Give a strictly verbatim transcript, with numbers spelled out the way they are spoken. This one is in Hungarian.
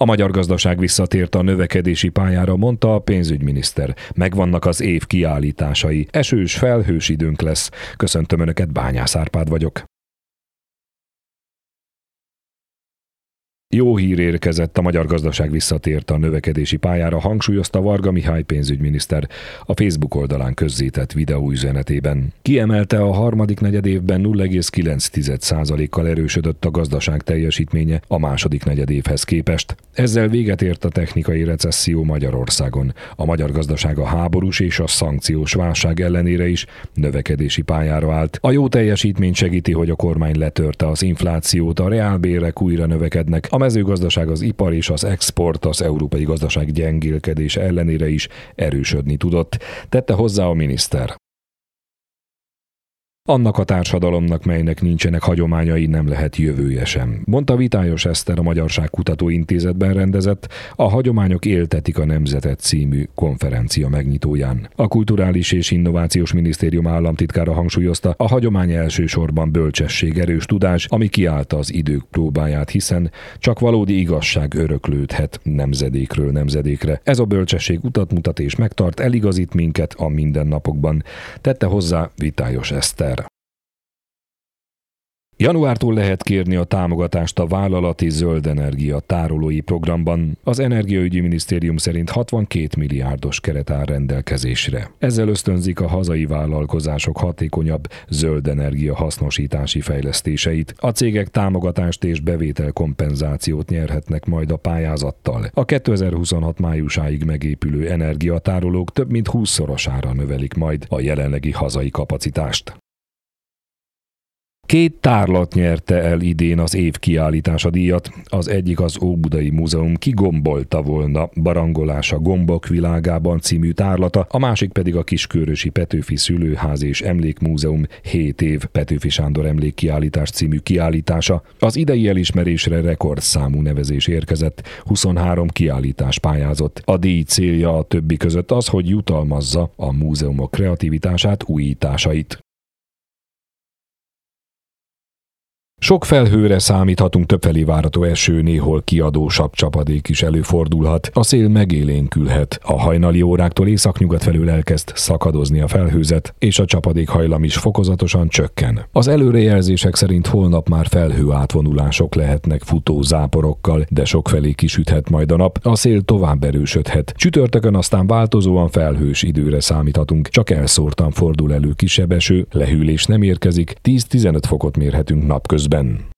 A magyar gazdaság visszatért a növekedési pályára, mondta a pénzügyminiszter. Megvannak az év kiállításai. Esős, felhős időnk lesz. Köszöntöm Önöket, Bányász Árpád vagyok. Jó hír érkezett, a magyar gazdaság visszatért a növekedési pályára, hangsúlyozta Varga Mihály pénzügyminiszter a Facebook oldalán közzétett videóüzenetében. Kiemelte, a harmadik negyedévben nulla egész kilenc százalékkal erősödött a gazdaság teljesítménye a második negyedévhez képest. Ezzel véget ért a technikai recesszió Magyarországon. A magyar gazdaság a háborús és a szankciós válság ellenére is növekedési pályára állt. A jó teljesítmény segíti, hogy a kormány letörte az inflációt, a reálbérek újra növekednek, a mezőgazdaság, az ipar és az export az európai gazdaság gyengélkedése ellenére is erősödni tudott, tette hozzá a miniszter. Annak a társadalomnak, melynek nincsenek hagyományai, nem lehet jövője sem, mondta Vitályos Eszter a Magyarság Kutató Intézetben rendezett a Hagyományok éltetik a nemzetet című konferencia megnyitóján. A Kulturális és Innovációs Minisztérium államtitkára hangsúlyozta, a hagyomány elsősorban bölcsesség, erős tudás, ami kiállta az idők próbáját, hiszen csak valódi igazság öröklődhet nemzedékről nemzedékre. Ez a bölcsesség utat mutat és megtart, eligazít minket a mindennapokban, tette hozzá Vitályos Eszter. Januártól lehet kérni a támogatást a vállalati zöld energia tárolói programban. Az Energiaügyi Minisztérium szerint hatvankét milliárdos keret áll rendelkezésre. Ezzel ösztönzik a hazai vállalkozások hatékonyabb zöld energia hasznosítási fejlesztéseit. A cégek támogatást és bevételkompenzációt nyerhetnek majd a pályázattal. A kétezer-huszonhat májusáig megépülő energiatárolók több mint húszszorosára növelik majd a jelenlegi hazai kapacitást. Két tárlat nyerte el idén az év kiállítása díjat. Az egyik az Óbudai Múzeum kigombolta volna Barangolás a gombok világában című tárlata, a másik pedig a Kiskörösi Petőfi Szülőház és Emlékmúzeum hét év Petőfi Sándor emlékkiállítás című kiállítása. Az idei elismerésre rekordszámú nevezés érkezett, huszonhárom kiállítás pályázott. A díj célja a többi között az, hogy jutalmazza a múzeumok kreativitását, újításait. Sok felhőre számíthatunk, többfelé várható eső, néhol kiadósabb csapadék is előfordulhat. A szél megélénkülhet. A hajnali óráktól északnyugat felől elkezd szakadozni a felhőzet, és a csapadékhajlam is fokozatosan csökken. Az előrejelzések szerint holnap már felhő átvonulások lehetnek futó záporokkal, de sokfelé kisüthet majd a nap, a szél tovább erősödhet. Csütörtökön aztán változóan felhős időre számíthatunk, csak elszórtan fordul elő kisebb eső, lehűlés nem érkezik, tíz-tizenöt fokot mérhetünk napközben.